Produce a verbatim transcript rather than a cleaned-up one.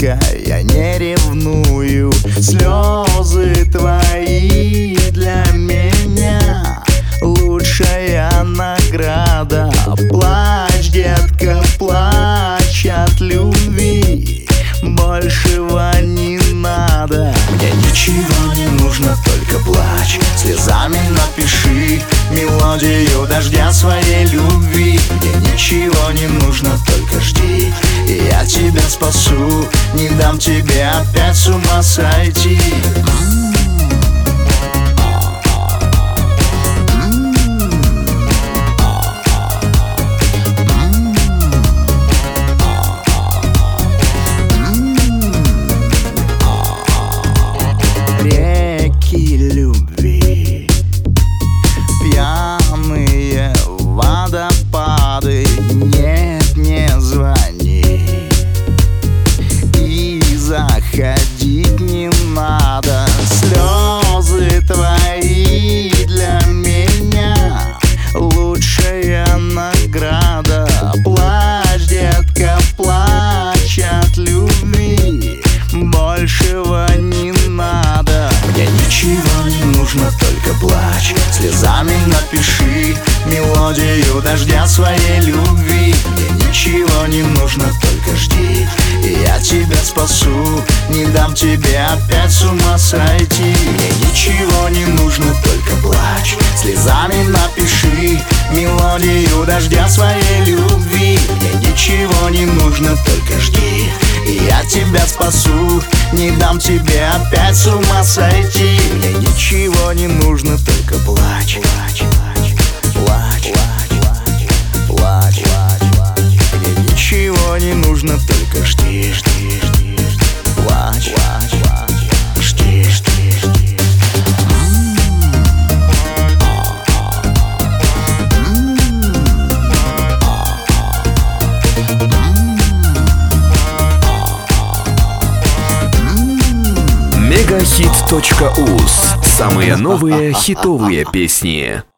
детка, я не ревную. Слезы твои для меня лучшая награда. Плачь, детка, плачь от любви, большего не надо. Мне ничего не нужно, только плачь. Слезами напиши мелодию дождя своей любви. Мне ничего не нужно, только жди, и я тебя спасу. Не дам тебе опять с ума сойти. Реки любви, пьяные водопады. Нет, не звони, и заходить не надо. Слезы твои для меня лучшая награда. Плачь, детка, плачь от любви, большего не надо. Мне ничего не нужно, только плачь. Слезами напиши мелодию дождя своей любви. Мне ничего не нужно, только жди, и я тебя спасу. Не дам тебе опять с ума сойти. Мне ничего не нужно, только плачь. Слезами напиши мелодию дождя своей любви. Мне ничего не нужно, только жди, и я тебя спасу. Не дам тебе опять с ума сойти. Мне ничего не нужно, только плачь. Плачь, плачь, плачь, плачь, плачь. Мне ничего не нужно, только жди, жди, жди, плачь, плачь, плачь, жди, жди, жди. Мегахит точка уз. Самые новые хитовые песни.